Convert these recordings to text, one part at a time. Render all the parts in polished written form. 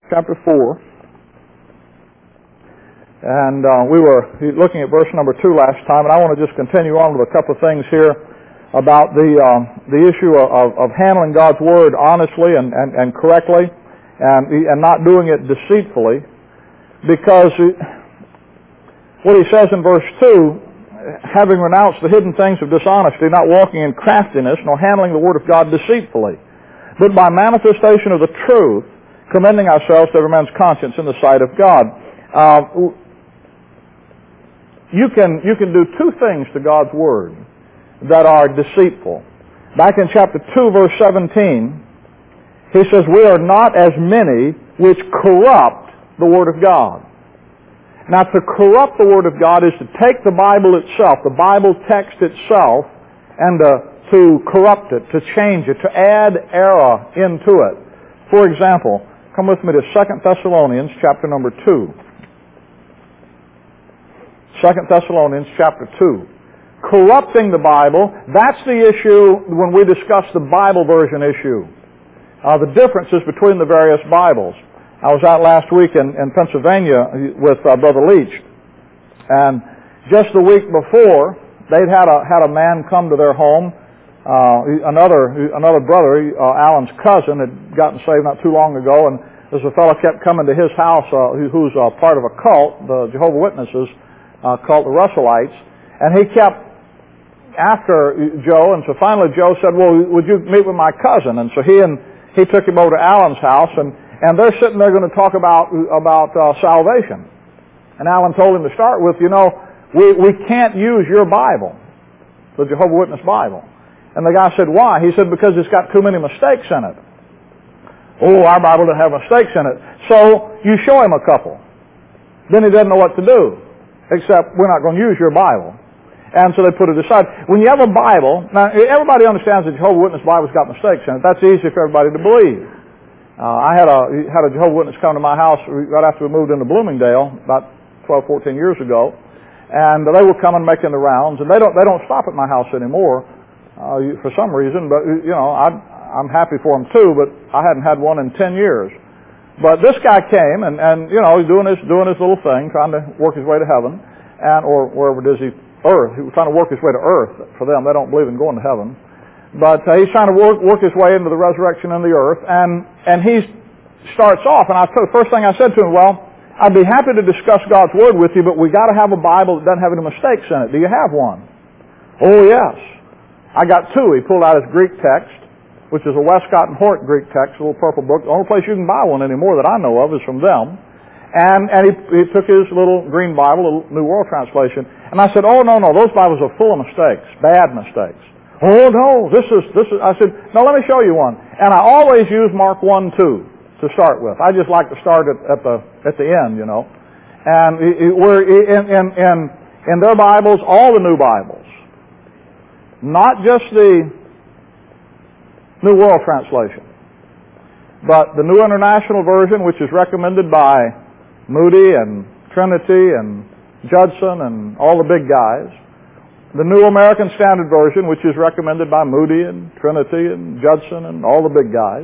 chapter 4. And we were looking at verse number 2 last time, and I want to just continue on with a couple of things here about the issue of handling God's Word honestly and correctly and not doing it deceitfully. Because what he says in verse 2, having renounced the hidden things of dishonesty, not walking in craftiness, nor handling the Word of God deceitfully, but by manifestation of the truth, commending ourselves to every man's conscience in the sight of God. You can do two things to God's Word that are deceitful. Back in chapter 2, verse 17, he says, "We are not as many which corrupt the Word of God." Now, to corrupt the Word of God is to take the Bible itself, the Bible text itself, and to corrupt it, to change it, to add error into it. For example, come with me to 2 Thessalonians chapter number 2. 2 Thessalonians chapter 2. Corrupting the Bible, that's the issue when we discuss the Bible version issue. The differences between the various Bibles. I was out last week in Pennsylvania with Brother Leach, and just the week before, they'd had a man come to their home. Another brother, Alan's cousin, had gotten saved not too long ago, and there's a fellow kept coming to his house who's part of a cult, the Jehovah's Witnesses, called the Russellites, and he kept after Joe, and so finally Joe said, "Well, would you meet with my cousin?" And so he took him over to Alan's house, and they're sitting there going to talk about salvation. And Alan told him to start with, we can't use your Bible, the Jehovah's Witness Bible. And the guy said, "Why?" He said, "Because it's got too many mistakes in it." "Oh, our Bible doesn't have mistakes in it." So you show him a couple. Then he doesn't know what to do, except we're not going to use your Bible. And so they put it aside. When you have a Bible, now everybody understands that Jehovah's Witness Bible's got mistakes in it. That's easy for everybody to believe. I had a Jehovah's Witness come to my house right after we moved into Bloomingdale about 12, 14 years ago, and they were coming making the rounds, and they don't stop at my house anymore for some reason. But I'm happy for them too. But I hadn't had one in 10 years. But this guy came and he's doing his little thing, trying to work his way to heaven, or wherever it is earth. He was trying to work his way to earth. For them, they don't believe in going to heaven. But he's trying to work his way into the resurrection and the earth, and he starts off. And the first thing I said to him, "Well, I'd be happy to discuss God's Word with you, but we got to have a Bible that doesn't have any mistakes in it. Do you have one?" "Oh, yes. I got two." He pulled out his Greek text, which is a Westcott and Hort Greek text, a little purple book. The only place you can buy one anymore that I know of is from them. And he took his little green Bible, a little New World Translation, and I said, "Oh, no, those Bibles are full of mistakes, bad mistakes." "Oh, no, this is." I said, "No, let me show you one." And I always use Mark 1:2 to start with. I just like to start at the end, And we're in their Bibles, all the new Bibles, not just the New World Translation, but the New International Version, which is recommended by Moody and Trinity and Judson and all the big guys. The New American Standard Version, which is recommended by Moody and Trinity and Judson and all the big guys.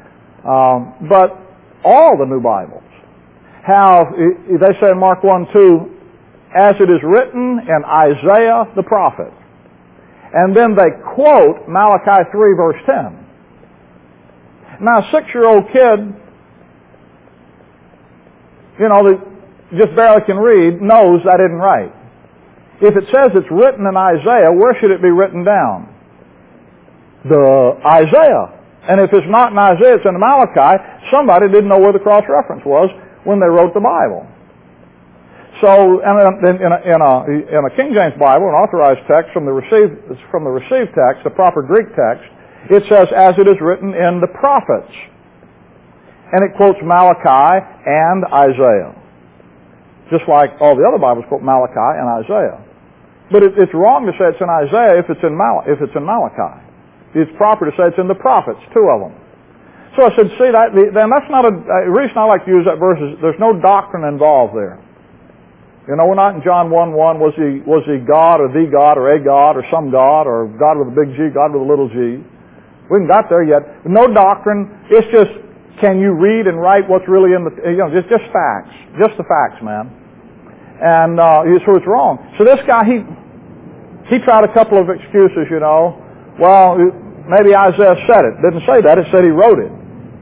But all the new Bibles have, they say in Mark 1:2, "as it is written in Isaiah the prophet." And then they quote Malachi 3 verse 10. Now, a 6-year-old kid, that just barely can read, knows that isn't right. If it says it's written in Isaiah, where should it be written down? The Isaiah. And if it's not in Isaiah, it's in Malachi, somebody didn't know where the cross-reference was when they wrote the Bible. So, in a King James Bible, an authorized text from the received text, the proper Greek text, it says, "as it is written in the prophets." And it quotes Malachi and Isaiah. Just like all the other Bibles quote Malachi and Isaiah. But it's wrong to say it's in Isaiah if it's in Malachi. It's proper to say it's in the prophets, 2 of them. So I said, see, then that's not a reason I like to use that verse is there's no doctrine involved there. We're not in John 1:1, was he God or the God or a God or some God or God with a big G, God with a little g. We haven't got there yet. No doctrine. It's just Can you read and write what's really in the, just facts. Just the facts, man. And so it's wrong. So this guy, he tried a couple of excuses, Well, maybe Isaiah said it. Didn't say that. It said he wrote it.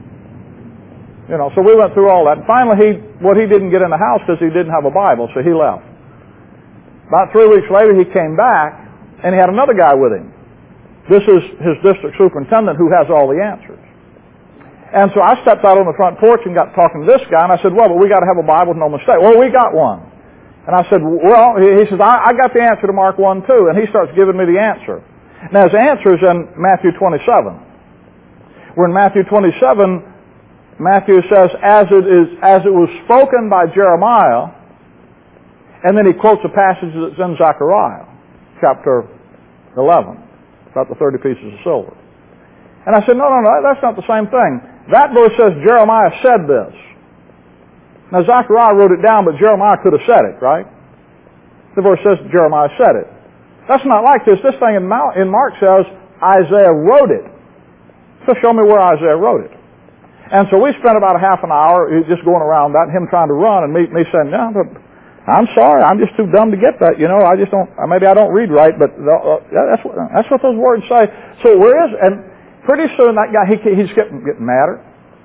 So we went through all that. And finally, he didn't get in the house because he didn't have a Bible, so he left. About 3 weeks later, he came back, and he had another guy with him. This is his district superintendent who has all the answers. And so I stepped out on the front porch and got talking to this guy, and I said, well, but we got to have a Bible with no mistake. Well, we got one. And I said, well, he says, I got the answer to Mark 1, too. And he starts giving me the answer. Now, his answer is in Matthew 27. Where in Matthew 27, Matthew says, as it was spoken by Jeremiah, and then he quotes a passage that's in Zechariah, chapter 11, about the 30 pieces of silver. And I said, no, that's not the same thing. That verse says Jeremiah said this. Now, Zechariah wrote it down, but Jeremiah could have said it, right? The verse says Jeremiah said it. That's not like this. This thing in Mark says Isaiah wrote it. So show me where Isaiah wrote it. And so we spent about a half an hour just going around that, and him trying to run, and me saying, no, I'm sorry, I'm just too dumb to get that. I just don't, maybe I don't read right, but that's what those words say. So where is, and pretty soon that guy, he's getting madder.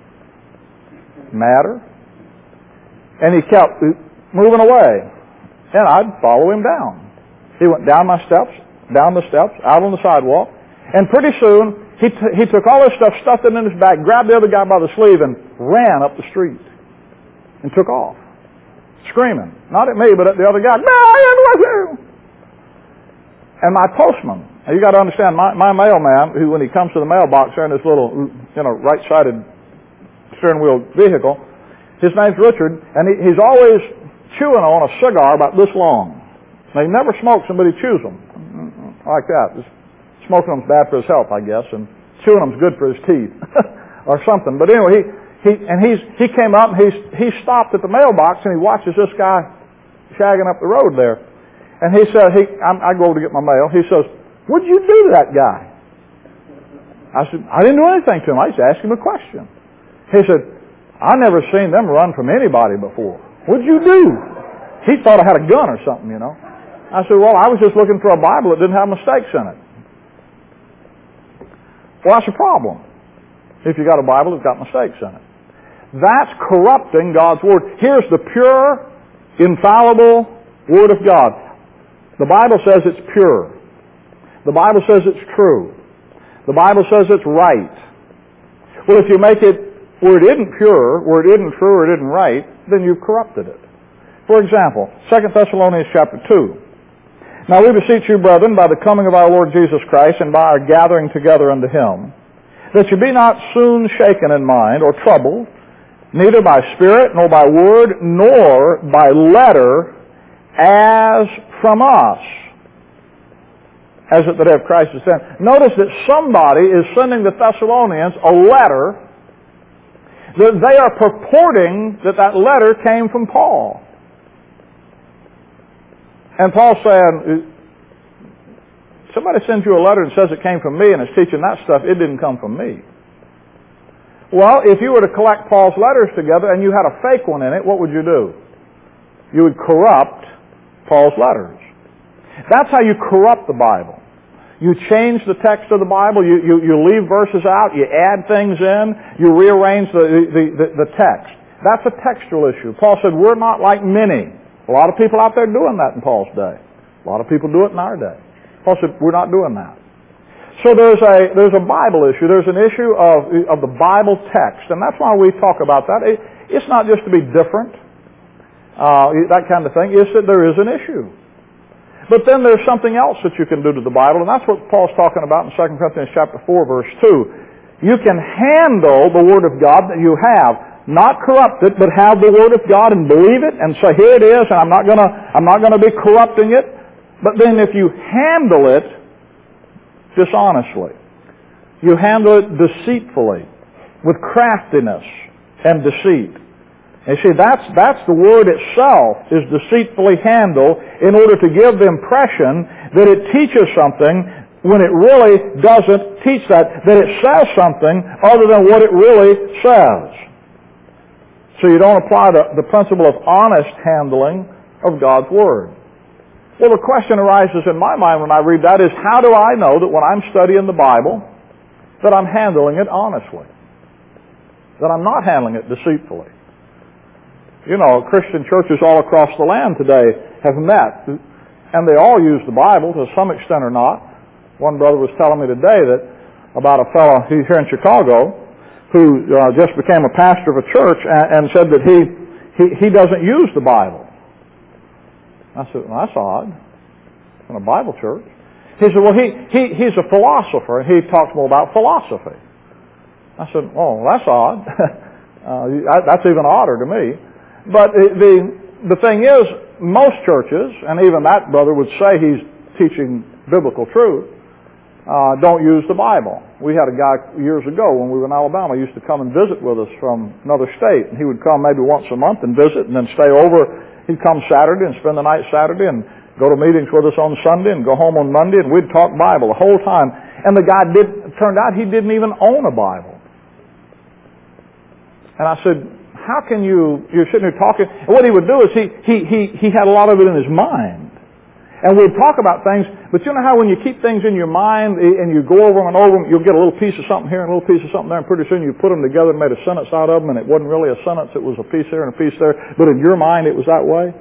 And he kept moving away. And I'd follow him down. He went down the steps, out on the sidewalk. And pretty soon, he took all this stuff, stuffed it in his bag, grabbed the other guy by the sleeve, and ran up the street. And took off. Screaming. Not at me, but at the other guy. Marion, with you! And my postman, now you got to understand, my mailman, who when he comes to the mailbox there in this little, right-sided steering wheel vehicle, his name's Richard, and he's always chewing on a cigar about this long. Now, he never smokes them, but he chews them. Like that. Smoking them's bad for his health, I guess, and chewing them's good for his teeth. Or something. But anyway, he came up, and he stopped at the mailbox, and he watches this guy shagging up the road there. And he said, I go over to get my mail. He says, what'd you do to that guy? I said, I didn't do anything to him. I just asked him a question. He said, I never seen them run from anybody before. What'd you do? He thought I had a gun or something, I said, well, I was just looking for a Bible that didn't have mistakes in it. Well, that's a problem. If you got a Bible that's got mistakes in it. That's corrupting God's Word. Here's the pure, infallible Word of God. The Bible says it's pure. The Bible says it's true. The Bible says it's right. Well, if you make it where it isn't pure, where it isn't true, or it isn't right, then you've corrupted it. For example, 2 Thessalonians chapter 2. Now we beseech you, brethren, by the coming of our Lord Jesus Christ, and by our gathering together unto Him, that you be not soon shaken in mind, or troubled, neither by spirit, nor by word, nor by letter, as from us, as at the day of Christ is sent. Notice that somebody is sending the Thessalonians a letter that they are purporting that letter came from Paul. And Paul's saying, somebody sends you a letter and says it came from me and is teaching that stuff, it didn't come from me. Well, if you were to collect Paul's letters together and you had a fake one in it, what would you do? You would corrupt Paul's letters. That's how you corrupt the Bible. You change the text of the Bible, you leave verses out, you add things in, you rearrange the text. That's a textual issue. Paul said, we're not like many. A lot of people out there doing that in Paul's day. A lot of people do it in our day. Paul said, we're not doing that. So there's a Bible issue. There's an issue of the Bible text, and that's why we talk about that. It's not just to be different, that kind of thing. It's that there is an issue. But then there's something else that you can do to the Bible, and that's what Paul's talking about in 2 Corinthians chapter 4, verse 2. You can handle the Word of God that you have, not corrupt it, but have the Word of God and believe it and say, here it is, and I'm not gonna be corrupting it. But then if you handle it dishonestly, you handle it deceitfully, with craftiness and deceit. And see, that's the word itself is deceitfully handled in order to give the impression that it teaches something when it really doesn't teach that it says something other than what it really says. So you don't apply the principle of honest handling of God's Word. Well, the question arises in my mind when I read that is, how do I know that when I'm studying the Bible that I'm handling it honestly? That I'm not handling it deceitfully? You know, Christian churches all across the land today have met, and they all use the Bible to some extent or not. One brother was telling me today that about a fellow here in Chicago who just became a pastor of a church and said that he doesn't use the Bible. I said, well, that's odd. In a Bible church. He said, well, he's a philosopher, and he talks more about philosophy. I said, oh, that's odd. That's even odder to me. But the thing is, most churches, and even that brother would say he's teaching biblical truth, don't use the Bible. We had a guy years ago when we were in Alabama, he used to come and visit with us from another state. And he would come maybe once a month and visit and then stay over. He'd come Saturday and spend the night Saturday and go to meetings with us on Sunday and go home on Monday, and we'd talk Bible the whole time. And the guy turned out he didn't even own a Bible. And I said, how can you're sitting here talking, and what he would do is he had a lot of it in his mind. And we'd talk about things, but you know how when you keep things in your mind and you go over them and over them, you'll get a little piece of something here and a little piece of something there, and pretty soon you put them together and made a sentence out of them, and it wasn't really a sentence, it was a piece here and a piece there, but in your mind it was that way.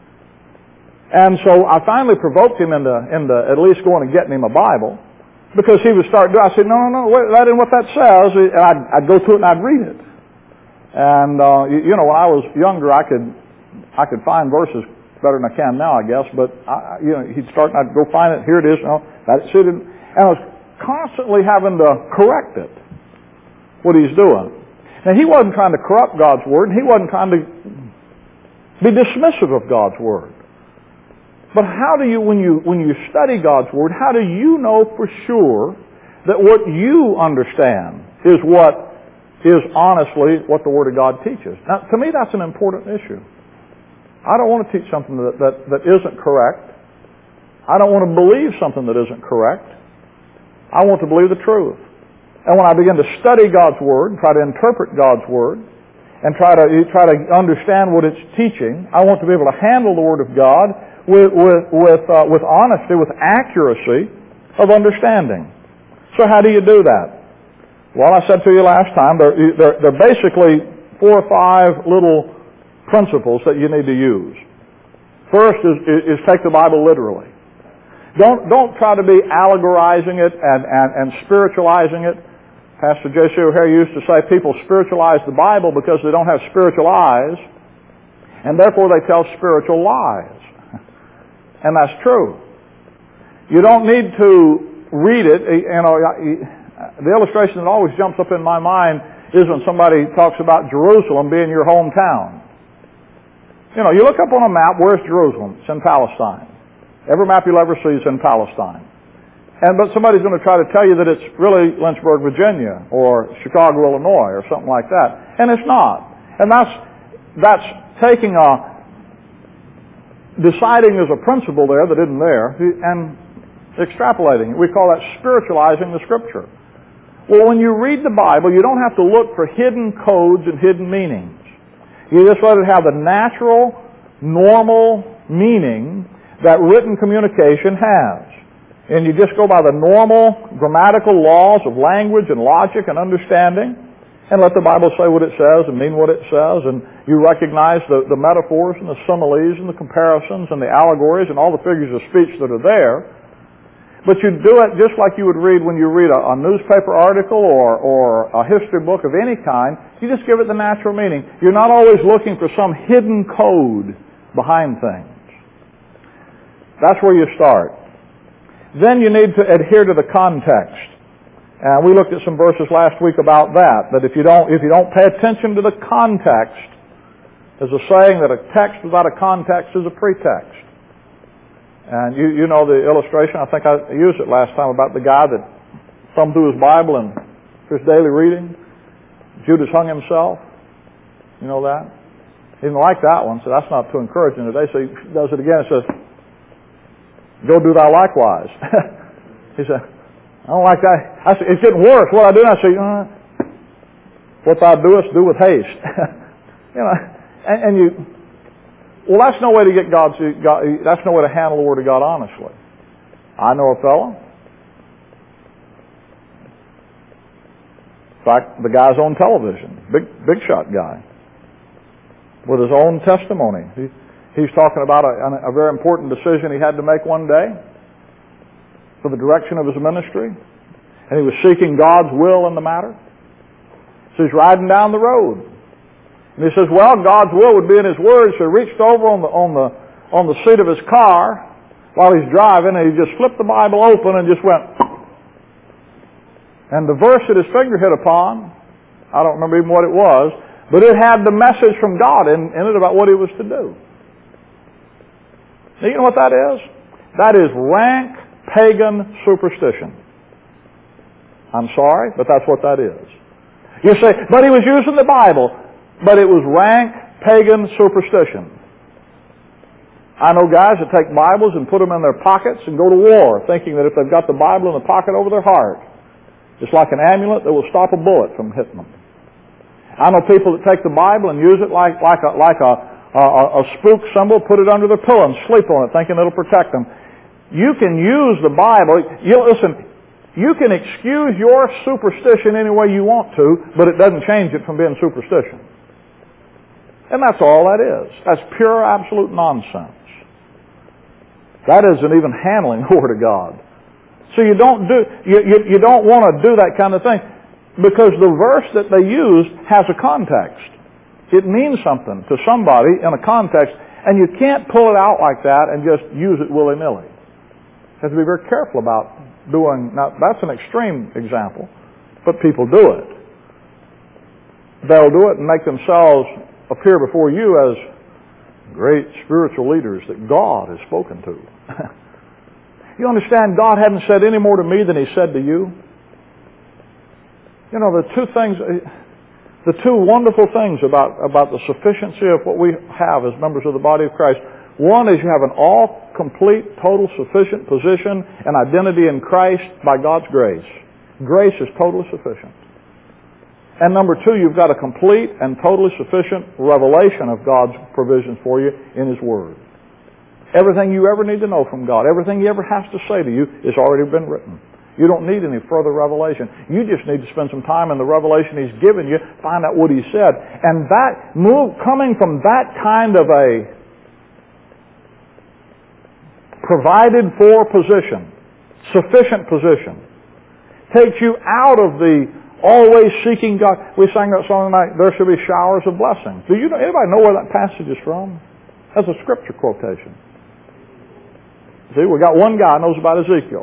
And so I finally provoked him into at least going and getting him a Bible, because he would start doing, I said, no, that isn't what that says, and I'd go to it and I'd read it. And, you know, when I was younger, I could find verses better than I can now, I guess, but, he'd start and I'd go find it, here it is, that suited, and I was constantly having to correct it, what he's doing. Now, he wasn't trying to corrupt God's Word, and he wasn't trying to be dismissive of God's Word. But how do you, when you study God's Word, how do you know for sure that what you understand is what is honestly what the Word of God teaches? Now, to me, that's an important issue. I don't want to teach something that isn't correct. I don't want to believe something that isn't correct. I want to believe the truth. And when I begin to study God's Word and try to interpret God's Word and try to understand what it's teaching, I want to be able to handle the Word of God with honesty, with accuracy of understanding. So how do you do that? Well, I said to you last time, they're basically 4 or 5 little principles that you need to use. First is take the Bible literally. Don't try to be allegorizing it and spiritualizing it. Pastor J.C. O'Hare used to say people spiritualize the Bible because they don't have spiritual eyes, and therefore they tell spiritual lies. And that's true. You don't need to read it. You know, the illustration that always jumps up in my mind is when somebody talks about Jerusalem being your hometown. You know, you look up on a map, where's Jerusalem? It's in Palestine. Every map you'll ever see is in Palestine. But somebody's going to try to tell you that it's really Lynchburg, Virginia, or Chicago, Illinois, or something like that. And it's not. And that's taking deciding there's a principle there that isn't there, and extrapolating it. We call that spiritualizing the Scripture. Well, when you read the Bible, you don't have to look for hidden codes and hidden meanings. You just let it have the natural, normal meaning that written communication has. And you just go by the normal grammatical laws of language and logic and understanding, and let the Bible say what it says and mean what it says, and you recognize the metaphors and the similes and the comparisons and the allegories and all the figures of speech that are there. But you do it just like you would read when you read a newspaper article or a history book of any kind. You just give it the natural meaning. You're not always looking for some hidden code behind things. That's where you start. Then you need to adhere to the context. And we looked at some verses last week about that if you don't pay attention to the context, there's a saying that a text without a context is a pretext. And you know the illustration, I think I used it last time, about the guy that thumbed through his Bible and his daily reading. Judas hung himself. You know that? He didn't like that one, so that's not too encouraging today. So he does it again and says, go do thou likewise. He said, I don't like that. I said, it's getting worse. What I do? I say, what thou doest, do with haste. Well, that's no way to get that's no way to handle the Word of God honestly. I know a fellow. In fact, the guy's on television, big shot guy, with his own testimony. He's talking about a very important decision he had to make one day for the direction of his ministry, and he was seeking God's will in the matter. So he's riding down the road, and he says, "Well, God's will would be in His Word." So he reached over on the seat of his car while he's driving, and he just flipped the Bible open and just went. And the verse that his finger hit upon, I don't remember even what it was, but it had the message from God in it about what he was to do. Now, you know what that is? That is rank pagan superstition. I'm sorry, but that's what that is. You say, but he was using the Bible. But it was rank pagan superstition. I know guys that take Bibles and put them in their pockets and go to war, thinking that if they've got the Bible in the pocket over their heart, it's like an amulet that will stop a bullet from hitting them. I know people that take the Bible and use it like a spook symbol, put it under their pillow and sleep on it, thinking it'll protect them. You can use the Bible. You can excuse your superstition any way you want to, but it doesn't change it from being superstition. And that's all that is. That's pure, absolute nonsense. That isn't even handling the Word of God. So you don't want to do that kind of thing, because the verse that they used has a context. It means something to somebody in a context, and you can't pull it out like that and just use it willy-nilly. You have to be very careful about doing. Now, that's an extreme example, but people do it. They'll do it and make themselves appear before you as great spiritual leaders that God has spoken to. You understand, God hadn't said any more to me than He said to you. You know, the two wonderful things about the sufficiency of what we have as members of the body of Christ. One is you have an all, complete, total, sufficient position and identity in Christ by God's grace. Grace is totally sufficient. And number two, you've got a complete and totally sufficient revelation of God's provisions for you in His Word. Everything you ever need to know from God, everything He ever has to say to you, has already been written. You don't need any further revelation. You just need to spend some time in the revelation He's given you, find out what He said. And that coming from that kind of a provided for position, sufficient position, takes you out of the always seeking God. We sang that song tonight, there should be showers of blessings. Do you know, anybody know where that passage is from? That's a scripture quotation. See, we got one guy who knows about Ezekiel.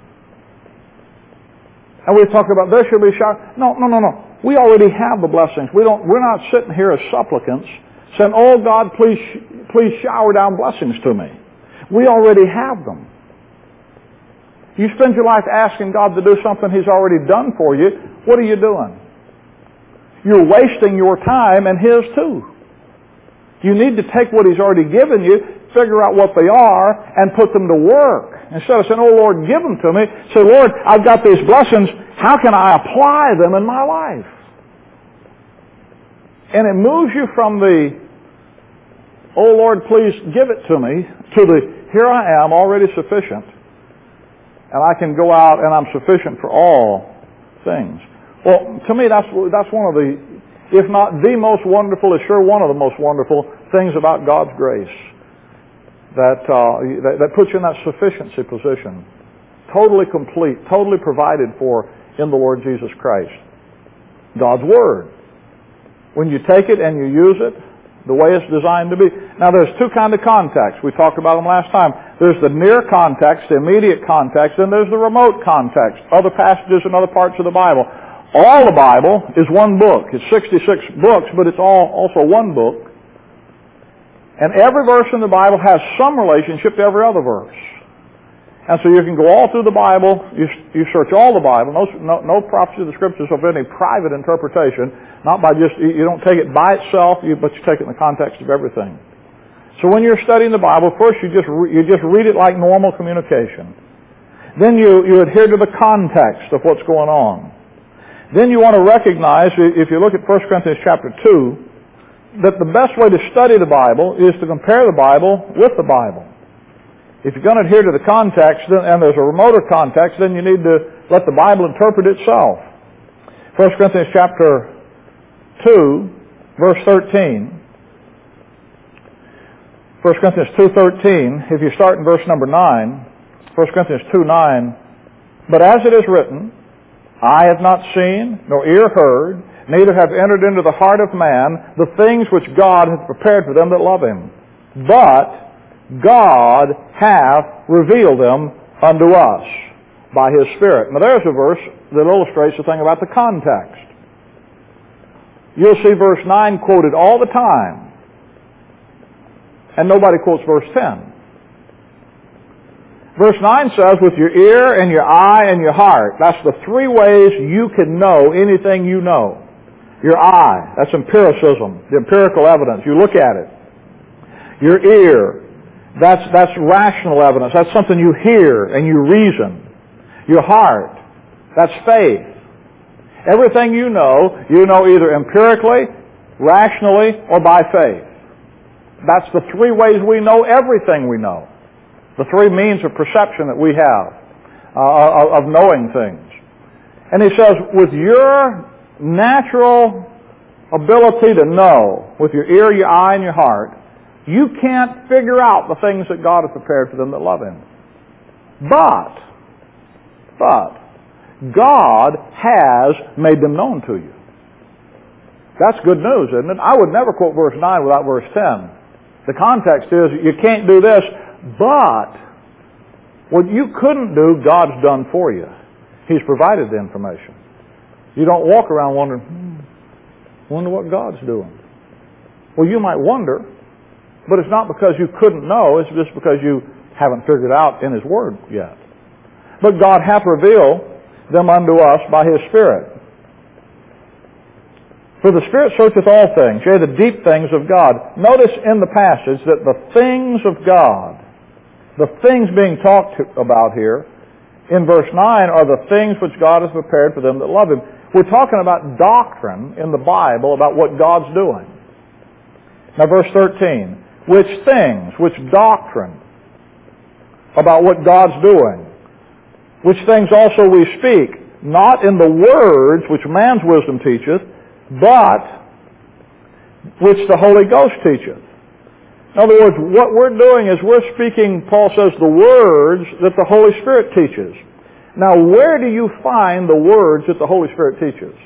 And we talk about there should be showers. No. We already have the blessings. We're not sitting here as supplicants saying, "Oh God, please shower down blessings to me." We already have them. You spend your life asking God to do something He's already done for you. What are you doing? You're wasting your time and His too. You need to take what He's already given you, figure out what they are, and put them to work. Instead of saying, "Oh Lord, give them to me," say, "Lord, I've got these blessings. How can I apply them in my life?" And it moves you from the, "Oh Lord, please give it to me," to the, "Here I am, already sufficient. And I can go out and I'm sufficient for all things." Well, to me, that's one of the, if not the most wonderful, is sure one of the most wonderful things about God's grace. That puts you in that sufficiency position. Totally complete, totally provided for in the Lord Jesus Christ. God's Word. When you take it and you use it the way it's designed to be. Now there's two kinds of contacts. We talked about them last time. There's the near context, the immediate context, and there's the remote context, other passages in other parts of the Bible. All the Bible is one book. It's 66 books, but it's also one book. And every verse in the Bible has some relationship to every other verse. And so you can go all through the Bible, you search all the Bible, no prophecy of the Scriptures of any private interpretation, not by just, you don't take it by itself, but you take it in the context of everything. So when you're studying the Bible, first you just read it like normal communication. Then you adhere to the context of what's going on. Then you want to recognize, if you look at 1 Corinthians chapter 2, that the best way to study the Bible is to compare the Bible with the Bible. If you're going to adhere to the context, and there's a remoter context, then you need to let the Bible interpret itself. 1 Corinthians chapter 2, verse 13. 1 Corinthians 2:13, if you start in verse number 9, 1 Corinthians 2:9, but as it is written, eye have not seen, nor ear heard, neither have entered into the heart of man the things which God hath prepared for them that love Him. But God hath revealed them unto us by His Spirit. Now there's a verse that illustrates the thing about the context. You'll see verse 9 quoted all the time. And nobody quotes verse 10. Verse 9 says, with your ear and your eye and your heart. That's the three ways you can know anything you know. Your eye, that's empiricism, the empirical evidence. You look at it. Your ear, that's rational evidence. That's something you hear and you reason. Your heart, that's faith. Everything you know either empirically, rationally, or by faith. That's the three ways we know everything we know. The three means of perception that we have, of knowing things. And he says, with your natural ability to know, with your ear, your eye, and your heart, you can't figure out the things that God has prepared for them that love Him. But, God has made them known to you. That's good news, isn't it? I would never quote verse 9 without verse 10. The context is, you can't do this, but what you couldn't do, God's done for you. He's provided the information. You don't walk around wondering, wonder what God's doing. Well, you might wonder, but it's not because you couldn't know, it's just because you haven't figured out in His Word yet. But God hath revealed them unto us by His Spirit. For the Spirit searcheth all things, yea, the deep things of God. Notice in the passage that the things of God, the things being talked about here, in verse 9, are the things which God has prepared for them that love Him. We're talking about doctrine in the Bible about what God's doing. Now verse 13, which things, which doctrine about what God's doing, which things also we speak, not in the words which man's wisdom teacheth, but which the Holy Ghost teacheth. In other words, what we're doing is we're speaking, Paul says, the words that the Holy Spirit teaches. Now, where do you find the words that the Holy Spirit teaches?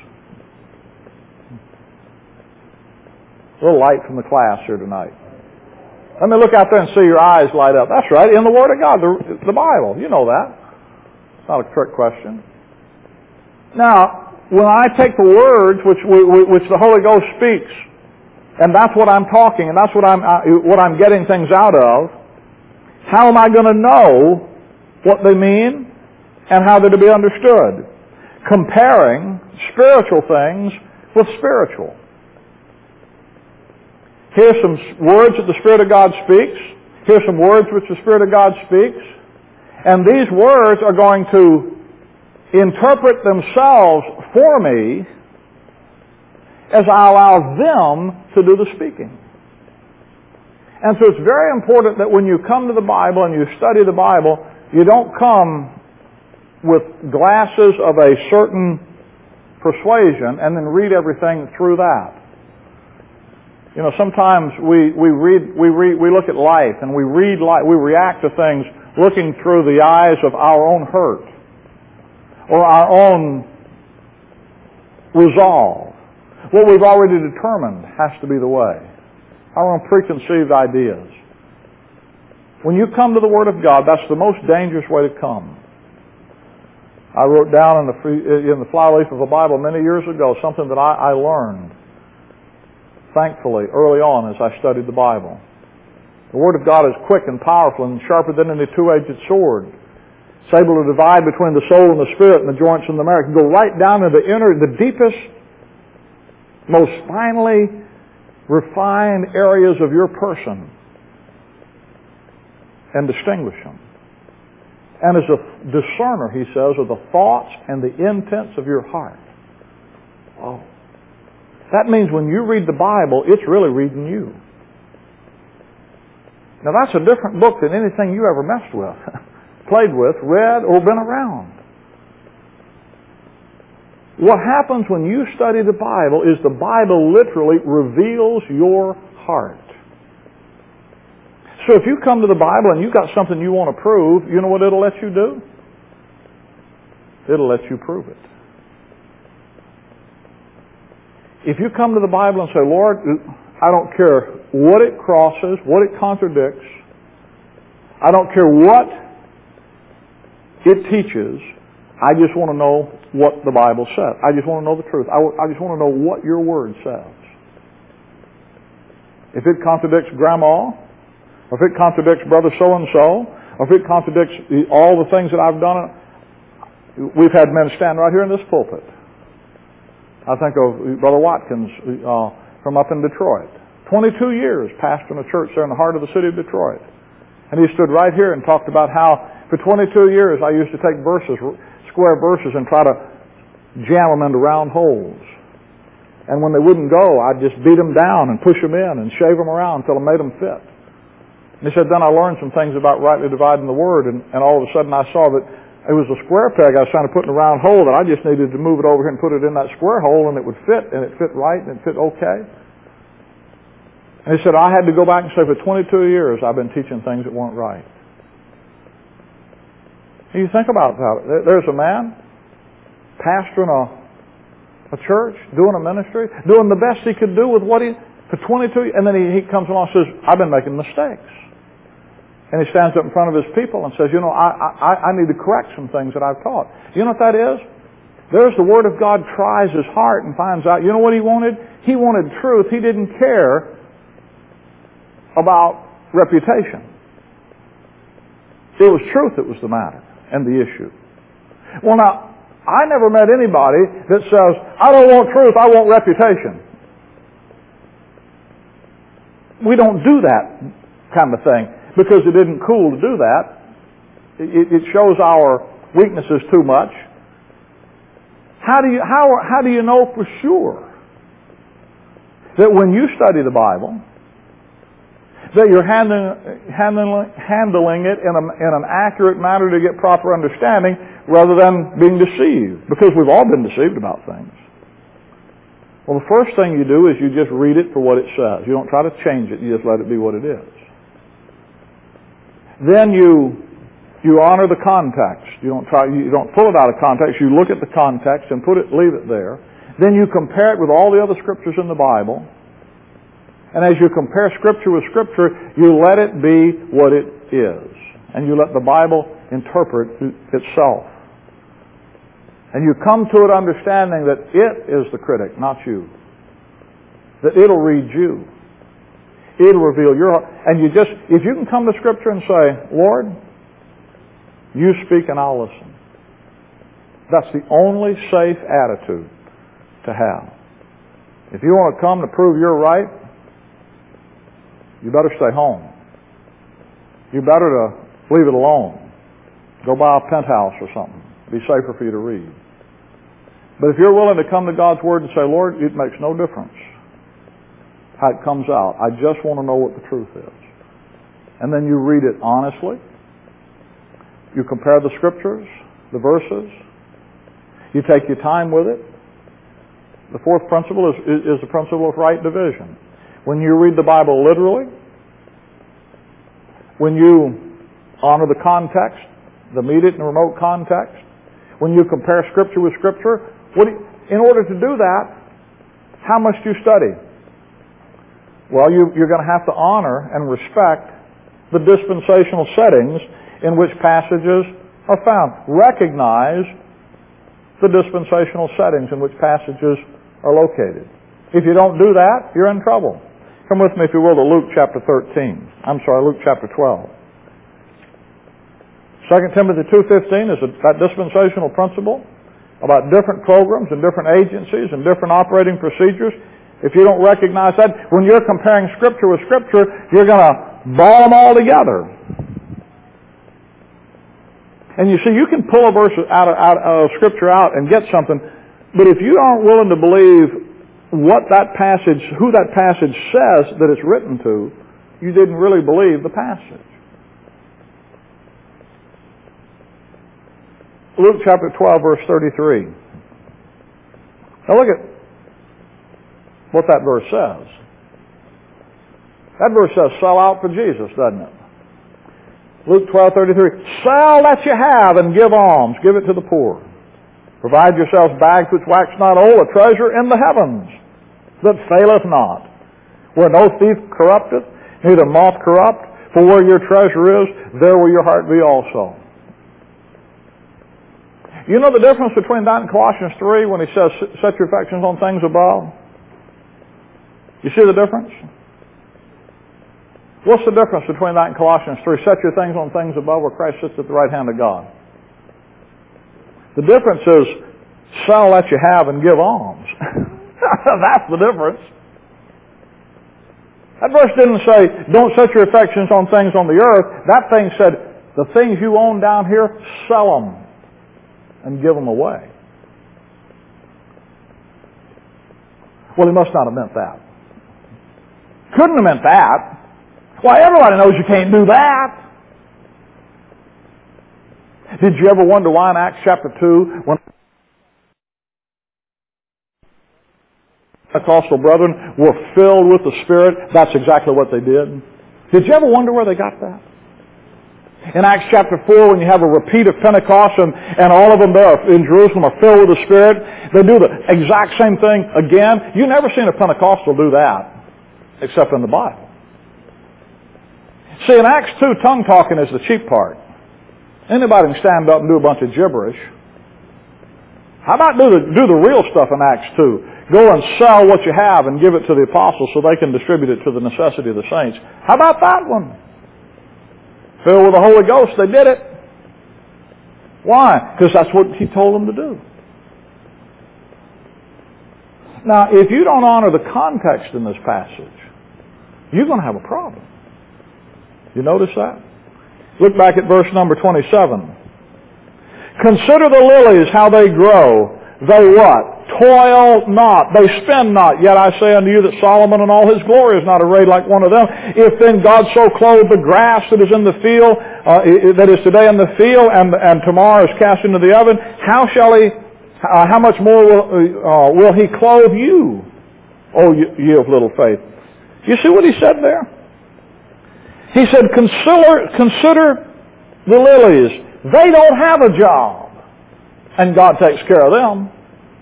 A little light from the class here tonight. Let me look out there and see your eyes light up. That's right, in the Word of God, the Bible. You know that. It's not a trick question. Now, when I take the words which the Holy Ghost speaks, and that's what I'm talking, and that's what I'm getting things out of, how am I going to know what they mean and how they're to be understood? Comparing spiritual things with spiritual. Here's some words that the Spirit of God speaks. Here's some words which the Spirit of God speaks. And these words are going to interpret themselves for me as I allow them to do the speaking. And so it's very important that when you come to the Bible and you study the Bible, you don't come with glasses of a certain persuasion and then read everything through that. You know, sometimes we look at life and we react to things looking through the eyes of our own hurt or our own resolve. What we've already determined has to be the way. Our own preconceived ideas. When you come to the Word of God, that's the most dangerous way to come. I wrote down in the flyleaf of a Bible many years ago something that I learned, thankfully, early on as I studied the Bible. The Word of God is quick and powerful and sharper than any two-edged sword. It's able to divide between the soul and the spirit and the joints and the marrow. It can go right down into the deepest, most finely refined areas of your person and distinguish them. and is a discerner, he says, of the thoughts and the intents of your heart. Oh. That means when you read the Bible, it's really reading you. Now that's a different book than anything you ever messed with, played with, read, or been around. What happens when you study the Bible is the Bible literally reveals your heart. So if you come to the Bible and you've got something you want to prove, you know what it'll let you do? It'll let you prove it. If you come to the Bible and say, Lord, I don't care what it crosses, what it contradicts, I don't care what it teaches, I just want to know what the Bible says. I just want to know the truth. I just want to know what your Word says. If it contradicts Grandma, or if it contradicts Brother so-and-so, or if it contradicts all the things that I've done, we've had men stand right here in this pulpit. I think of Brother Watkins from up in Detroit. 22 years pastoring a church there in the heart of the city of Detroit. And he stood right here and talked about how for 22 years I used to take verses, square verses, and try to jam them into round holes. And when they wouldn't go, I'd just beat them down and push them in and shave them around until I made them fit. And he said, then I learned some things about rightly dividing the Word, and all of a sudden I saw that it was a square peg I was trying to put in a round hole, that I just needed to move it over here and put it in that square hole, and it would fit, and it fit right, and it fit okay. And he said, I had to go back and say, for 22 years I've been teaching things that weren't right. And you think about that. There's a man pastoring a church, doing a ministry, doing the best he could do with what for 22, and then he comes along and says, I've been making mistakes. And he stands up in front of his people and says, I need to correct some things that I've taught. You know what that is? There's the Word of God tries his heart and finds out, you know what he wanted? He wanted truth. He didn't care about reputation. It was truth that was the matter and the issue. Well, now, I never met anybody that says, I don't want truth, I want reputation. We don't do that kind of thing because it isn't cool to do that. It shows our weaknesses too much. How do you know for sure that when you study the Bible, that you're handling it in an accurate manner to get proper understanding rather than being deceived? Because we've all been deceived about things. Well, the first thing you do is you just read it for what it says. You don't try to change it. You just let it be what it is. Then you honor the context. You don't pull it out of context. You look at the context and leave it there. Then you compare it with all the other scriptures in the Bible. And as you compare Scripture with Scripture, you let it be what it is. And you let the Bible interpret itself. And you come to it understanding that it is the critic, not you. That it'll read you. It'll reveal your heart. And if you can come to Scripture and say, Lord, you speak and I'll listen. That's the only safe attitude to have. If you want to come to prove you're right, you better stay home. You better to leave it alone. Go buy a penthouse or something. Be safer for you to read. But if you're willing to come to God's Word and say, Lord, it makes no difference how it comes out. I just want to know what the truth is. And then you read it honestly. You compare the Scriptures, the verses. You take your time with it. The fourth principle is the principle of right division. When you read the Bible literally, when you honor the context, the immediate and remote context, when you compare Scripture with Scripture, in order to do that, how much do you study? Well, you're going to have to honor and respect the dispensational settings in which passages are found. Recognize the dispensational settings in which passages are located. If you don't do that, you're in trouble. Come with me, if you will, to Luke chapter 12. 2 Timothy 2:15 is that dispensational principle about different programs and different agencies and different operating procedures. If you don't recognize that, when you're comparing Scripture with Scripture, you're going to ball them all together. And you see, you can pull a verse out of Scripture out and get something, but if you aren't willing to believe what that passage, who that passage says that it's written to, you didn't really believe the passage. Luke chapter 12, verse 33. Now look at what that verse says. That verse says, sell out for Jesus, doesn't it? Luke 12:33. Sell that you have and give alms. Give it to the poor. Provide yourselves bags which wax not old, a treasure in the heavens that faileth not, where no thief corrupteth, neither moth corrupt. For where your treasure is, there will your heart be also. You know the difference between that and Colossians 3 when he says, set your affections on things above? You see the difference? What's the difference between that and Colossians 3? Set your things on things above where Christ sits at the right hand of God. The difference is sell that you have and give alms. That's the difference. That verse didn't say, don't set your affections on things on the earth. That thing said, the things you own down here, sell them and give them away. Well, he must not have meant that. Couldn't have meant that. Why, everybody knows you can't do that. Did you ever wonder why in Acts chapter 2, when Pentecostal brethren were filled with the Spirit, that's exactly what they did? Did you ever wonder where they got that? In Acts chapter 4, when you have a repeat of Pentecost and all of them there in Jerusalem are filled with the Spirit, they do the exact same thing again. You've never seen a Pentecostal do that, except in the Bible. See, in Acts 2, tongue talking is the cheap part. Anybody can stand up and do a bunch of gibberish. How about do the real stuff in Acts 2? Go and sell what you have and give it to the apostles so they can distribute it to the necessity of the saints. How about that one? Filled with the Holy Ghost, they did it. Why? Because that's what he told them to do. Now, if you don't honor the context in this passage, you're going to have a problem. You notice that? Look back at verse number 27. Consider the lilies, how they grow. They what? Toil not. They spin not. Yet I say unto you that Solomon in all his glory is not arrayed like one of them. If then God so clothed the grass that is in the field, that is today in the field, and tomorrow is cast into the oven, how much more will he clothe you, O ye of little faith? You see what he said there? He said, consider the lilies. They don't have a job. And God takes care of them.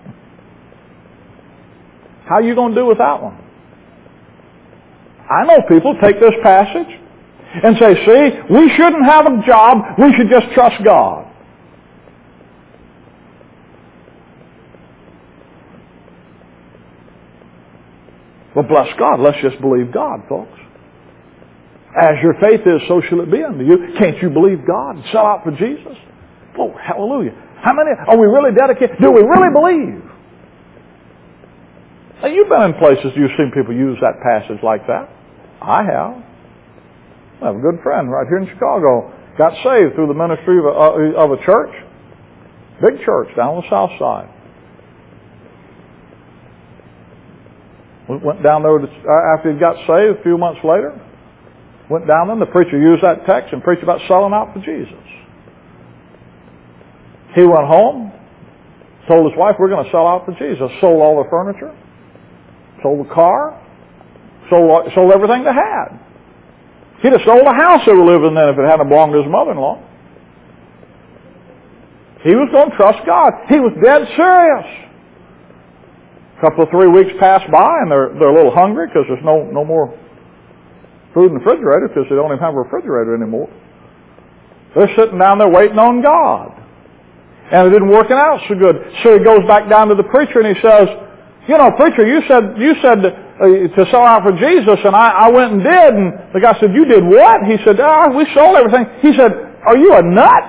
How are you going to do with that one? I know people take this passage and say, see, we shouldn't have a job. We should just trust God. Well, bless God. Let's just believe God, folks. As your faith is, so shall it be unto you. Can't you believe God and sell out for Jesus? Oh, hallelujah. How many are we really dedicated? Do we really believe? Now, you've been in places you've seen people use that passage like that. I have. I have a good friend right here in Chicago. Got saved through the ministry of a church. Big church down on the south side. We went down there after he got saved a few months later. Went down there and the preacher used that text and preached about selling out for Jesus. He went home, told his wife, we're going to sell out for Jesus. Sold all the furniture, sold the car, sold everything they had. He'd have sold the house they were living in if it hadn't belonged to his mother-in-law. He was going to trust God. He was dead serious. A couple of 3 weeks passed by and they're a little hungry because there's no more food in the refrigerator because they don't even have a refrigerator anymore. They're sitting down there waiting on God. And it didn't work out so good. So he goes back down to the preacher and he says, you know, preacher, you said to sell out for Jesus and I went and did. And the guy said, you did what? He said, we sold everything. He said, are you a nut?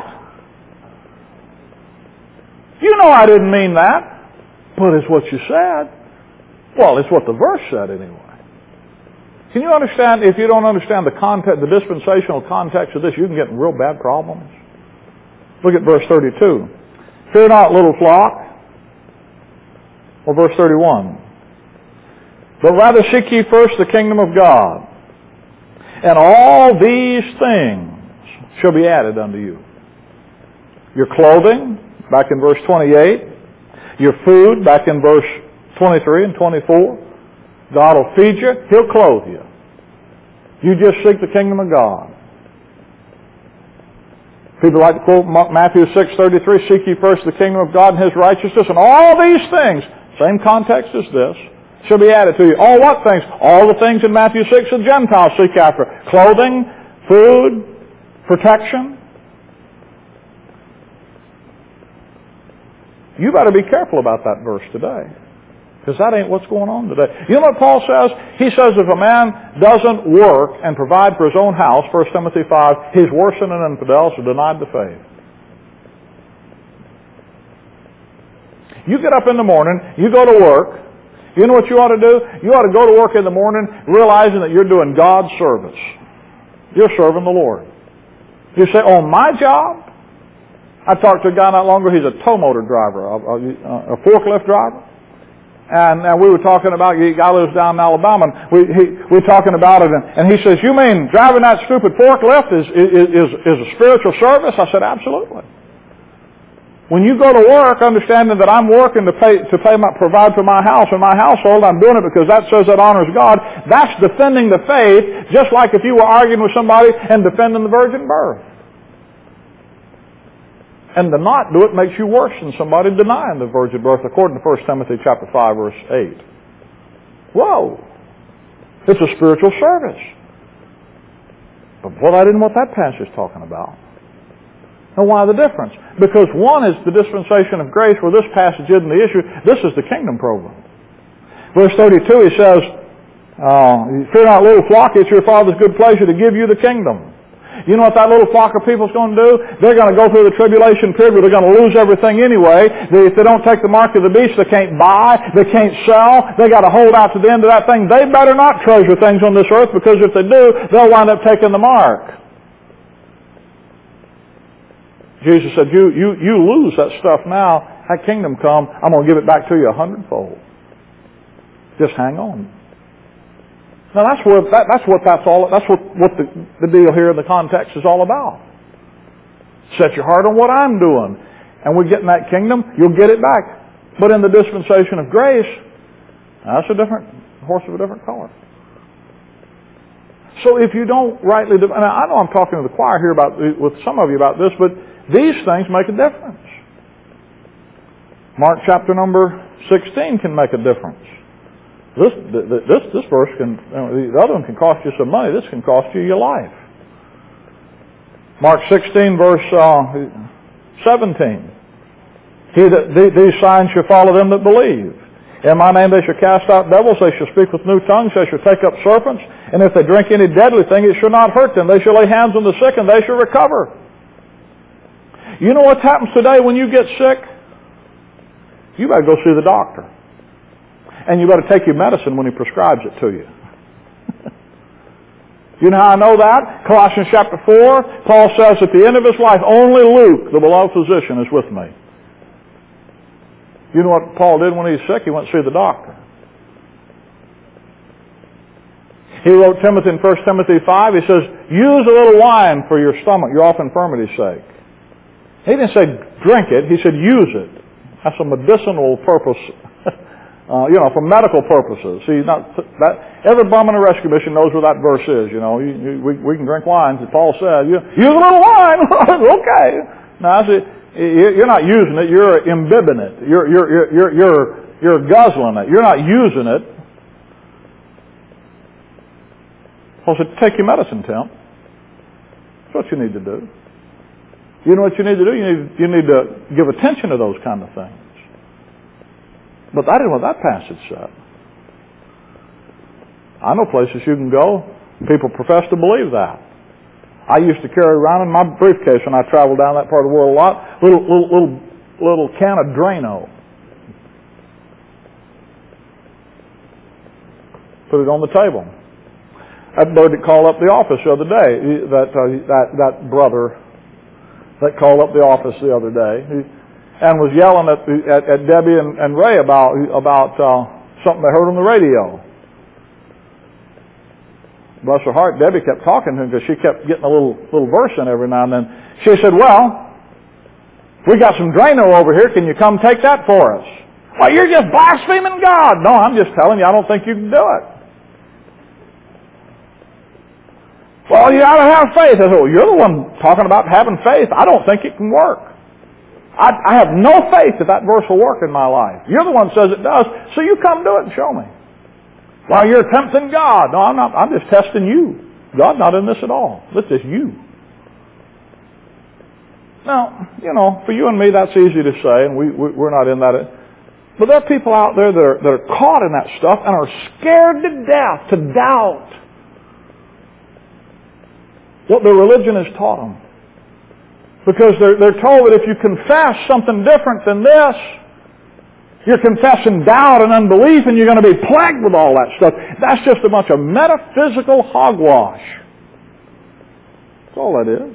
You know I didn't mean that. But it's what you said. Well, it's what the verse said anyway. Can you understand, if you don't understand the context, the dispensational context of this, you can get in real bad problems. Look at verse 32. Fear not, little flock. Or verse 31. But rather seek ye first the kingdom of God, and all these things shall be added unto you. Your clothing, back in verse 28. Your food, back in verse 23 and 24. God will feed you. He'll clothe you. You just seek the kingdom of God. People like to quote Matthew 6:33, seek ye first the kingdom of God and His righteousness, and all these things, same context as this, shall be added to you. All what things? All the things in Matthew 6 the Gentiles seek after. Clothing, food, protection. You better be careful about that verse today, because that ain't what's going on today. You know what Paul says? He says if a man doesn't work and provide for his own house, 1 Timothy 5, he's worse than an infidel, so denied the faith. You get up in the morning, you go to work. You know what you ought to do? You ought to go to work in the morning realizing that you're doing God's service. You're serving the Lord. You say, oh, my job? I talked to a guy not long ago, he's a tow motor driver, a forklift driver. And we were talking about, the guy lives down in Alabama, and we're talking about it, and he says, you mean driving that stupid forklift is a spiritual service? I said, absolutely. When you go to work, understanding that I'm working to provide for my house and my household, I'm doing it because that says that honors God, that's defending the faith, just like if you were arguing with somebody and defending the virgin birth. And to not do it makes you worse than somebody denying the virgin birth, according to 1 Timothy chapter 5, verse 8. Whoa! It's a spiritual service. But boy, I didn't know what that passage is talking about. Now, why the difference? Because one is the dispensation of grace, where this passage isn't the issue. This is the kingdom program. Verse 32, he says, fear not, little flock, it's your Father's good pleasure to give you the kingdom. You know what that little flock of people is going to do? They're going to go through the tribulation period. They're going to lose everything anyway. If they don't take the mark of the beast, they can't buy, they can't sell. They got to hold out to the end of that thing. They better not treasure things on this earth, because if they do, they'll wind up taking the mark. Jesus said, you lose that stuff now. That kingdom come, I'm going to give it back to you 100-fold. Just hang on. Now that's what the deal here in the context is all about. Set your heart on what I'm doing, and we get in that kingdom, you'll get it back. But in the dispensation of grace, that's a horse of a different color. So if you don't rightly, and I know I'm talking to the choir here with some of you about this, but these things make a difference. Mark chapter number 16 can make a difference. This verse can, the other one can cost you some money. This can cost you your life. Mark 16 verse 17. These signs shall follow them that believe. In my name they shall cast out devils, they shall speak with new tongues, they shall take up serpents, and if they drink any deadly thing, it shall not hurt them. They shall lay hands on the sick, and they shall recover. You know what happens today when you get sick? You better go see the doctor. And you better take your medicine when he prescribes it to you. You know how I know that? Colossians chapter 4, Paul says at the end of his life, only Luke, the beloved physician, is with me. You know what Paul did when he was sick? He went to see the doctor. He wrote Timothy in 1 Timothy 5, he says, use a little wine for your stomach, your off infirmity's sake. He didn't say drink it, he said use it. That's a medicinal purpose, for medical purposes. See, every bum in a rescue mission knows where that verse is. We can drink wine, as Paul said. Use a little wine, okay. Now, see, you're not using it, you're imbibing it. You're guzzling it. You're not using it. Paul said, take your medicine, Tim. That's what you need to do. You know what you need to do? You need to give attention to those kind of things. But that isn't what that passage said. I know places you can go. People profess to believe that. I used to carry around in my briefcase when I traveled down that part of the world a lot, little can of Drano. Put it on the table. That bird that called up the office the other day, that brother that called up the office the other day and was yelling at Debbie and Ray about something they heard on the radio. Bless her heart, Debbie kept talking to him because she kept getting a little verse in every now and then. She said, well, we got some Drano over here. Can you come take that for us? Well, you're just blaspheming God. No, I'm just telling you, I don't think you can do it. Well, you ought to have faith. I said, well, you're the one talking about having faith. I don't think it can work. I have no faith that that verse will work in my life. You're the one who says it does, so you come do it and show me. Well, you're tempting God. No, I'm not. I'm just testing you. God's not in this at all. This is you. Now, for you and me, that's easy to say, and we're not in that. But there are people out there that are caught in that stuff and are scared to death to doubt what their religion has taught them. Because they're told that if you confess something different than this, you're confessing doubt and unbelief and you're going to be plagued with all that stuff. That's just a bunch of metaphysical hogwash. That's all that is.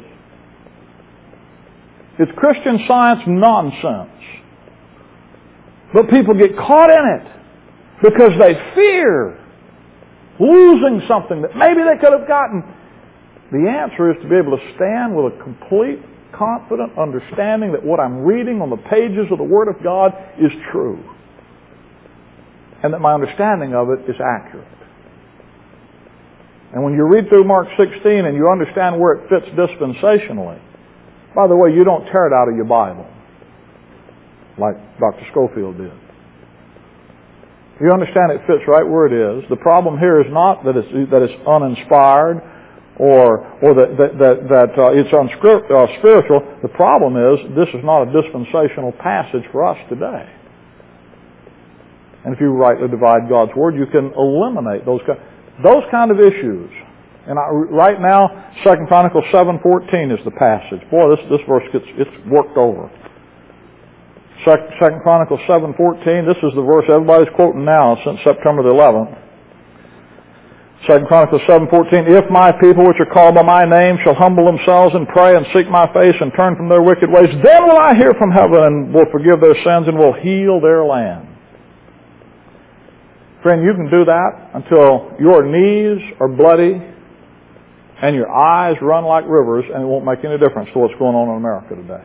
It's Christian Science nonsense. But people get caught in it because they fear losing something that maybe they could have gotten. The answer is to be able to stand with a complete, confident understanding that what I'm reading on the pages of the Word of God is true. And that my understanding of it is accurate. And when you read through Mark 16 and you understand where it fits dispensationally, by the way, you don't tear it out of your Bible like Dr. Schofield did. You understand it fits right where it is. The problem here is not that it's uninspired or that it's unspiritual. The problem is this is not a dispensational passage for us today. And if you rightly divide God's Word, you can eliminate those kind of issues. And right now, 2 Chronicles 7:14 is the passage. Boy, this verse it's worked over. 2 Chronicles 7:14, this is the verse everybody's quoting now since September the 11th. 2 Chronicles 7:14, if my people which are called by my name shall humble themselves and pray and seek my face and turn from their wicked ways, then will I hear from heaven and will forgive their sins and will heal their land. Friend, you can do that until your knees are bloody and your eyes run like rivers, and it won't make any difference to what's going on in America today.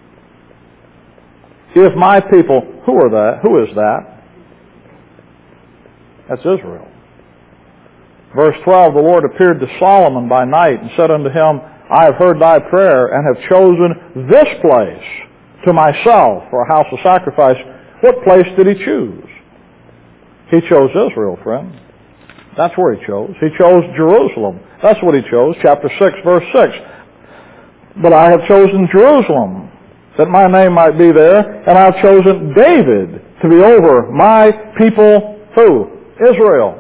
If my people, who is that? That's Israel. Verse 12, the Lord appeared to Solomon by night and said unto him, I have heard thy prayer and have chosen this place to myself for a house of sacrifice. What place did he choose? He chose Israel, friend. That's where he chose. He chose Jerusalem. That's what he chose. Chapter 6, verse 6. But I have chosen Jerusalem, that my name might be there, and I have chosen David to be over my people, who? Israel.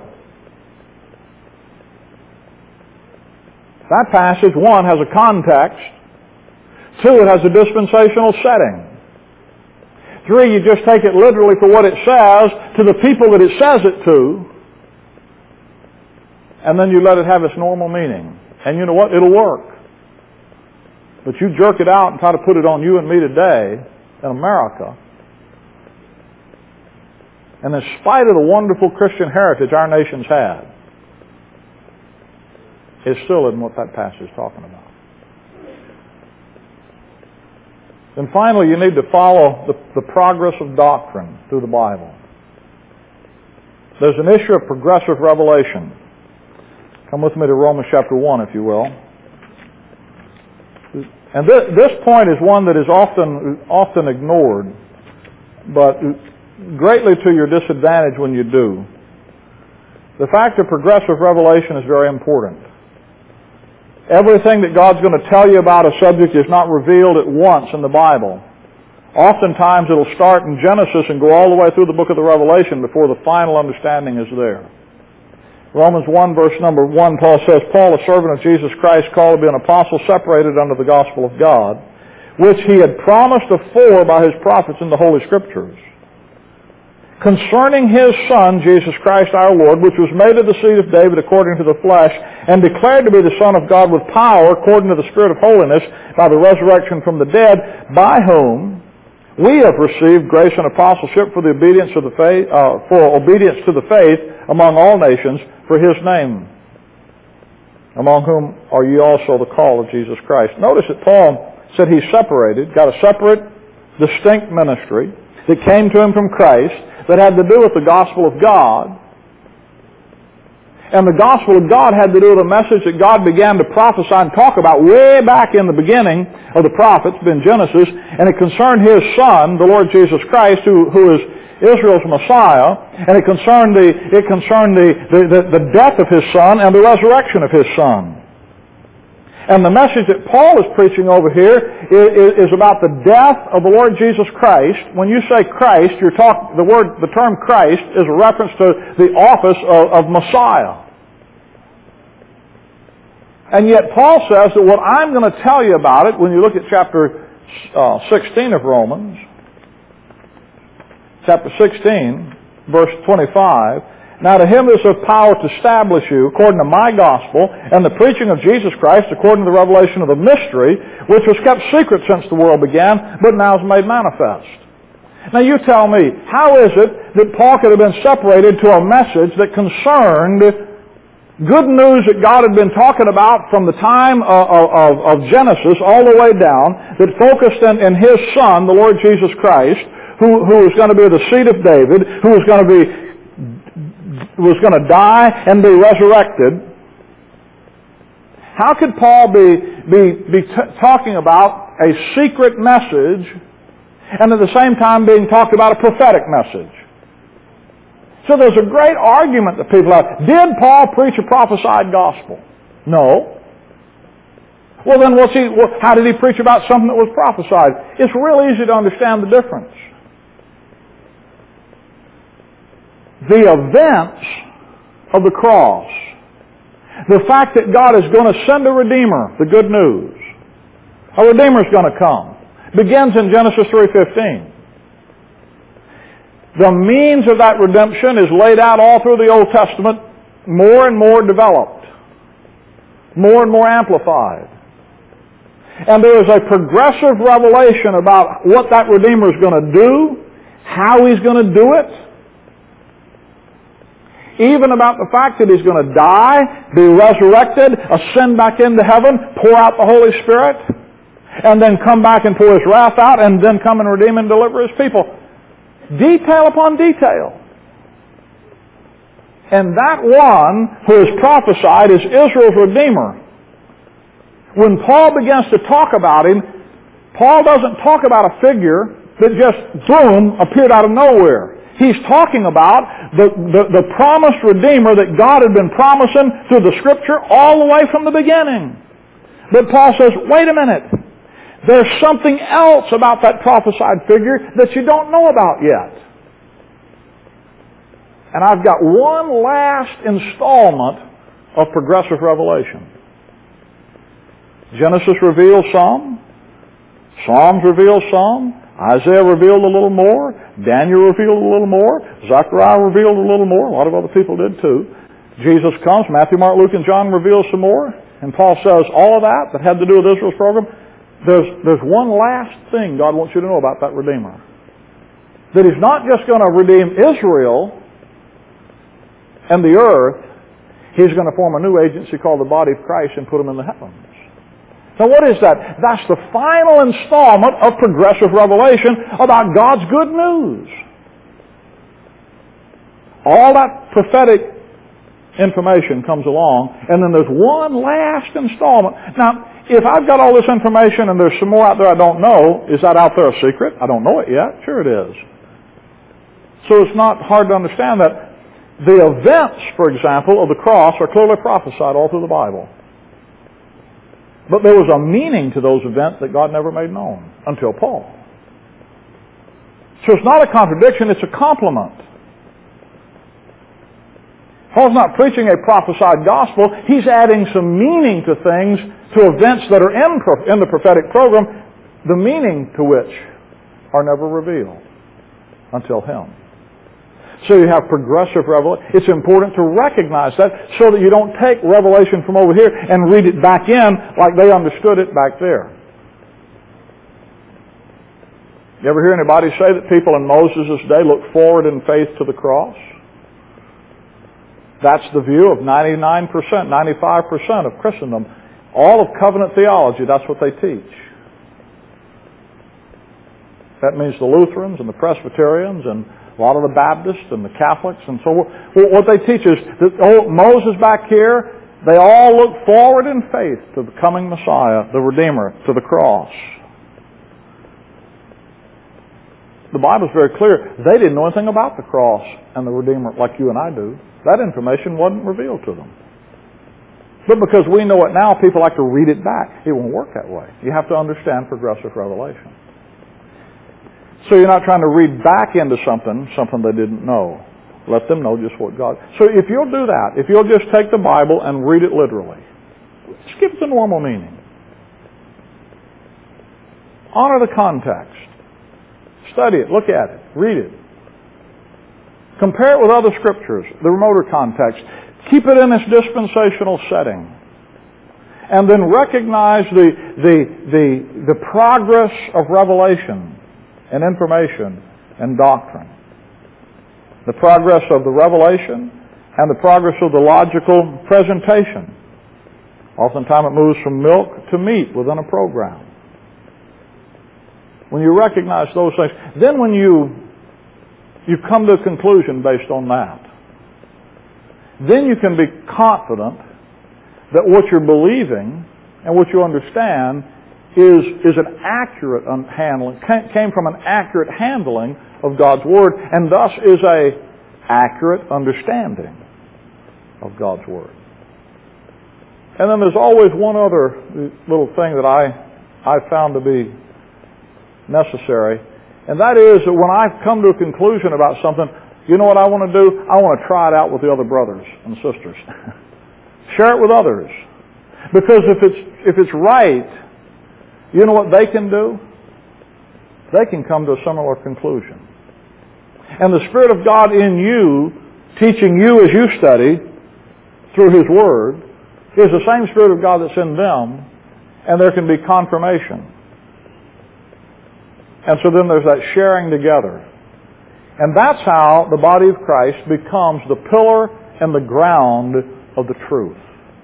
That passage, one, has a context. Two, it has a dispensational setting. Three, you just take it literally for what it says to the people that it says it to, and then you let it have its normal meaning. And you know what? It'll work. But you jerk it out and try to put it on you and me today in America, and in spite of the wonderful Christian heritage our nation's had, it still isn't what that passage is talking about. And finally, you need to follow the progress of doctrine through the Bible. There's an issue of progressive revelation. Come with me to Romans chapter 1, if you will. And this point is one that is often ignored, but greatly to your disadvantage when you do. The fact of progressive revelation is very important. Everything that God's going to tell you about a subject is not revealed at once in the Bible. Oftentimes it'll start in Genesis and go all the way through the book of the Revelation before the final understanding is there. Romans 1, verse number 1, Paul says, Paul, a servant of Jesus Christ, called to be an apostle, separated unto the gospel of God, which he had promised afore by his prophets in the Holy Scriptures, concerning His Son, Jesus Christ our Lord, which was made of the seed of David according to the flesh, and declared to be the Son of God with power according to the Spirit of holiness by the resurrection from the dead, by whom we have received grace and apostleship for the obedience of the faith, for obedience to the faith among all nations for His name, among whom are ye also the call of Jesus Christ. Notice that Paul said he separated, got a separate, distinct ministry that came to him from Christ that had to do with the gospel of God. And the gospel of God had to do with a message that God began to prophesy and talk about way back in the beginning of the prophets, in Genesis, and it concerned His Son, the Lord Jesus Christ, who is Israel's Messiah, and it concerned the death of His Son and the resurrection of His Son. And the message that Paul is preaching over here is about the death of the Lord Jesus Christ. When you say Christ, the term Christ is a reference to the office of Messiah. And yet Paul says that what I'm going to tell you about it, when you look at chapter 16 of Romans, chapter 16, verse 25, now to Him is of power to establish you according to my gospel and the preaching of Jesus Christ according to the revelation of the mystery, which was kept secret since the world began, but now is made manifest. Now you tell me, how is it that Paul could have been separated to a message that concerned good news that God had been talking about from the time of Genesis all the way down, that focused in His Son, the Lord Jesus Christ, who was going to be the seed of David, who was going to die and be resurrected? How could Paul be talking about a secret message and at the same time being talked about a prophetic message? So there's a great argument that people have. Did Paul preach a prophesied gospel? No. Well then how did he preach about something that was prophesied? It's real easy to understand the difference. The events of the cross, the fact that God is going to send a Redeemer, the good news, a Redeemer is going to come, begins in Genesis 3:15. The means of that redemption is laid out all through the Old Testament, more and more developed, more and more amplified. And there is a progressive revelation about what that Redeemer is going to do, how He's going to do it, even about the fact that He's going to die, be resurrected, ascend back into heaven, pour out the Holy Spirit, and then come back and pour His wrath out, and then come and redeem and deliver His people. Detail upon detail. And that one who is prophesied is Israel's Redeemer. When Paul begins to talk about Him, Paul doesn't talk about a figure that just, boom, appeared out of nowhere. He's talking about the promised Redeemer that God had been promising through the Scripture all the way from the beginning. But Paul says, wait a minute. There's something else about that prophesied figure that you don't know about yet. And I've got one last installment of progressive revelation. Genesis reveals some. Psalms reveals some. Isaiah revealed a little more. Daniel revealed a little more. Zechariah revealed a little more. A lot of other people did too. Jesus comes. Matthew, Mark, Luke, and John reveal some more. And Paul says all of that had to do with Israel's program. There's one last thing God wants you to know about that Redeemer. That He's not just going to redeem Israel and the earth. He's going to form a new agency called the body of Christ and put them in the heavens. Now what is that? That's the final installment of progressive revelation about God's good news. All that prophetic information comes along, and then there's one last installment. Now, if I've got all this information and there's some more out there I don't know, is that out there a secret? I don't know it yet. Sure it is. So it's not hard to understand that the events, for example, of the cross are clearly prophesied all through the Bible. But there was a meaning to those events that God never made known until Paul. So it's not a contradiction, it's a complement. Paul's not preaching a prophesied gospel. He's adding some meaning to things, to events that are in the prophetic program, the meaning to which are never revealed until him. So you have progressive revelation. It's important to recognize that so that you don't take revelation from over here and read it back in like they understood it back there. You ever hear anybody say that people in Moses' day looked forward in faith to the cross? That's the view of 99%, 95% of Christendom. All of covenant theology, that's what they teach. That means the Lutherans and the Presbyterians and a lot of the Baptists and the Catholics and so on. What they teach is that Moses back here, they all look forward in faith to the coming Messiah, the Redeemer, to the cross. The Bible's very clear. They didn't know anything about the cross and the Redeemer like you and I do. That information wasn't revealed to them. But because we know it now, people like to read it back. It won't work that way. You have to understand progressive revelation. So you're not trying to read back into something they didn't know. Let them know just what God... So if you'll do that, if you'll just take the Bible and read it literally, just give it the normal meaning. Honor the context. Study it, look at it, read it. Compare it with other scriptures, the remoter context. Keep it in its dispensational setting. And then recognize the progress of revelation and information and doctrine. The progress of the revelation and the progress of the logical presentation. Oftentimes it moves from milk to meat within a program. When you recognize those things, then when you come to a conclusion based on that, then you can be confident that what you're believing and what you understand is an accurate handling, came from an accurate handling of God's Word, and thus is a accurate understanding of God's Word. And then there's always one other little thing that I found to be necessary, and that is that when I've come to a conclusion about something, you know what I want to do? I want to try it out with the other brothers and sisters. Share it with others. Because if it's right, you know what they can do? They can come to a similar conclusion. And the Spirit of God in you, teaching you as you study through His Word, is the same Spirit of God that's in them, and there can be confirmation. And so then there's that sharing together. And that's how the body of Christ becomes the pillar and the ground of the truth.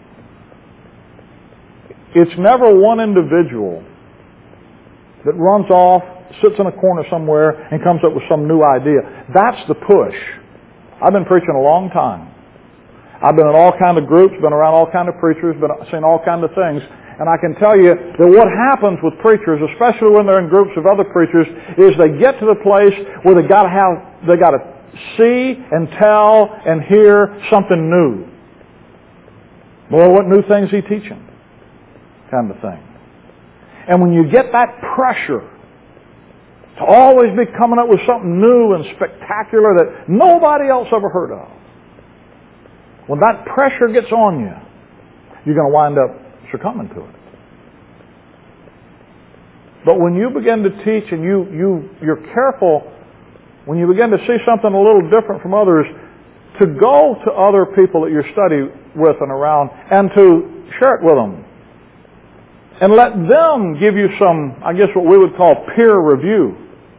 It's never one individual that runs off, sits in a corner somewhere, and comes up with some new idea. That's the push. I've been preaching a long time. I've been in all kinds of groups, been around all kinds of preachers, been seen all kinds of things. And I can tell you that what happens with preachers, especially when they're in groups of other preachers, is they get to the place where they got to see and tell and hear something new. Well, what new things is he teaching? Kind of thing. And when you get that pressure to always be coming up with something new and spectacular that nobody else ever heard of, when that pressure gets on you, you're going to wind up succumbing to it. But when you begin to teach and you're careful, when you begin to see something a little different from others, to go to other people that you study with and around and to share it with them. And let them give you some, I guess what we would call peer review.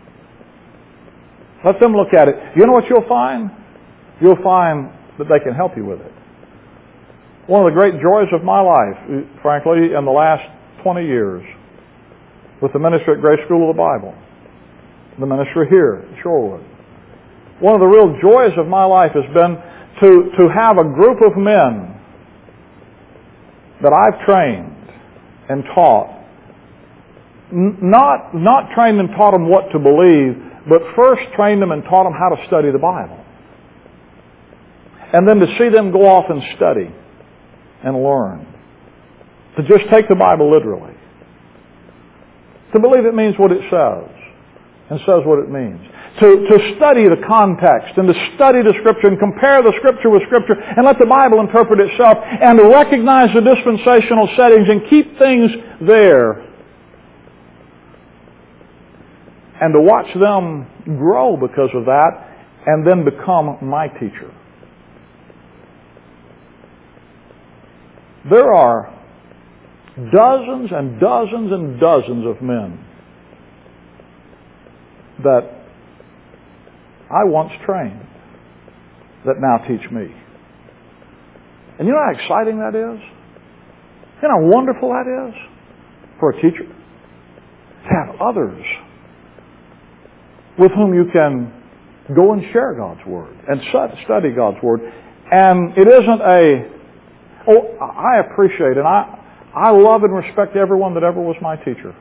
Let them look at it. You know what you'll find? You'll find that they can help you with it. One of the great joys of my life, frankly, in the last 20 years, with the ministry at Grace School of the Bible, the ministry here at Shorewood. One of the real joys of my life has been to have a group of men that I've trained and taught. Not trained and taught them what to believe, but first trained them and taught them how to study the Bible. And then to see them go off and study and learn. To just take the Bible literally. To believe it means what it says and says what it means. To study the context and to study the Scripture and compare the Scripture with Scripture and let the Bible interpret itself and to recognize the dispensational settings and keep things there. And to watch them grow because of that and then become my teacher. There are dozens and dozens and dozens of men that I once trained that now teach me. And you know how exciting that is? You know how wonderful that is for a teacher? To have others with whom you can go and share God's Word and study God's Word. And it isn't I appreciate and I love and respect everyone that ever was my teacher.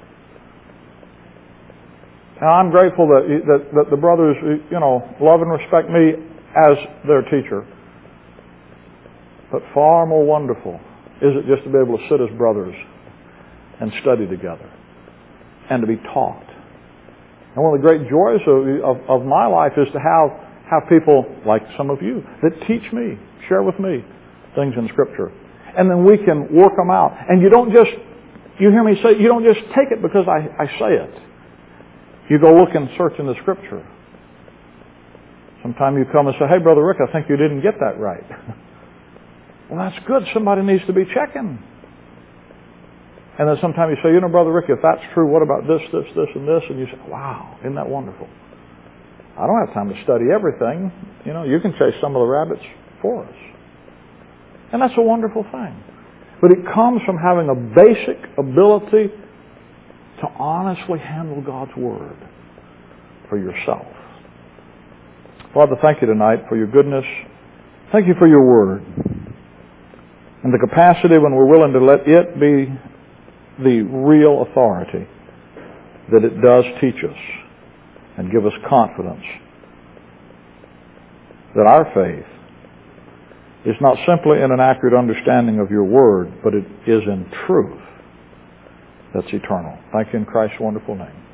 And I'm grateful that the brothers, love and respect me as their teacher. But far more wonderful is it just to be able to sit as brothers and study together and to be taught. And one of the great joys of my life is to have people like some of you that teach me, share with me things in Scripture. And then we can work them out. And you hear me say, you don't just take it because I say it. You go look and search in the Scripture. Sometime you come and say, hey, Brother Rick, I think you didn't get that right. Well, that's good. Somebody needs to be checking. And then sometimes you say, Brother Rick, if that's true, what about this, this, this, and this? And you say, wow, isn't that wonderful? I don't have time to study everything. You can chase some of the rabbits for us. And that's a wonderful thing. But it comes from having a basic ability to honestly handle God's Word for yourself. Father, thank you tonight for your goodness. Thank you for your Word. And the capacity when we're willing to let it be the real authority that it does teach us and give us confidence that our faith is not simply in an accurate understanding of your Word, but it is in truth that's eternal. Thank you in Christ's wonderful name.